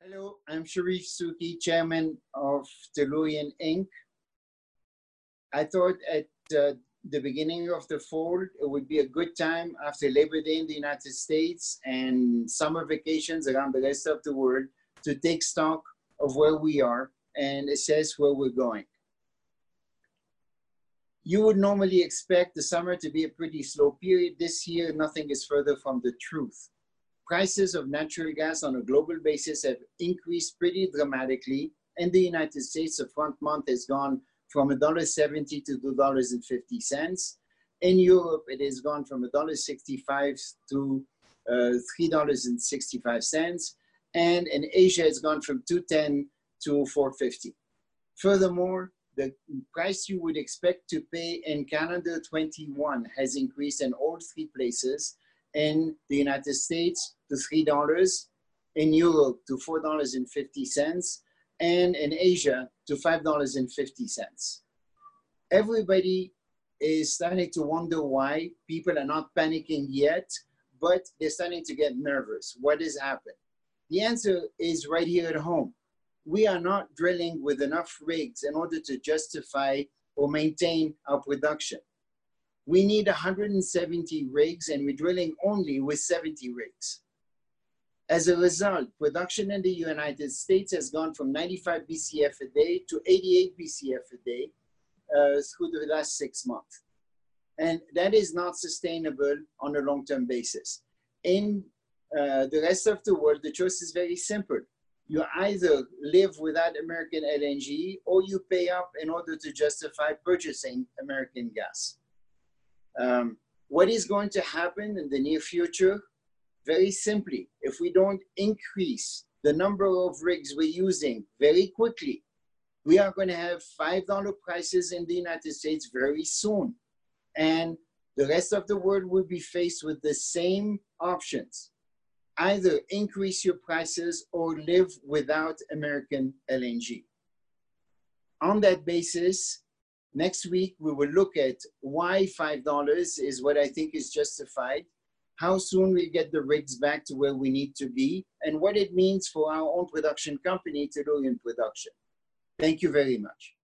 Hello, I'm Sharif Suki, Chairman of Tellurian Inc. I thought at the beginning of the fall, it would be a good time after Labor Day in the United States and summer vacations around the rest of the world to take stock of where we are and assess where we're going. You would normally expect the summer to be a pretty slow period. This year, nothing is further from the truth. Prices of natural gas on a global basis have increased pretty dramatically. In the United States, the front month has gone from $1.70 to $2.50. In Europe, it has gone from $1.65 to $3.65. And in Asia, it's gone from $2.10 to $4.50. Furthermore, the price you would expect to pay in calendar 21 has increased in all three places. In the United States to $3, in Europe to $4.50, and in Asia to $5.50. Everybody is starting to wonder why. People are not panicking yet, but they're starting to get nervous. What has happened? The answer is right here at home. We are not drilling with enough rigs in order to justify or maintain our production. We need 170 rigs and we're drilling only with 70 rigs. As a result, production in the United States has gone from 95 BCF a day to 88 BCF a day through the last 6 months. And that is not sustainable on a long-term basis. In the rest of the world, the choice is very simple. You either live without American LNG or you pay up in order to justify purchasing American gas. What is going to happen in the near future? Very simply, if we don't increase the number of rigs we're using very quickly, we are going to have $5 prices in the United States very soon. And the rest of the world will be faced with the same options. Either increase your prices or live without American LNG. On that basis, next week, we will look at why $5 is what I think is justified, how soon we get the rigs back to where we need to be, and what it means for our own production company, Tellurian Production. Thank you very much.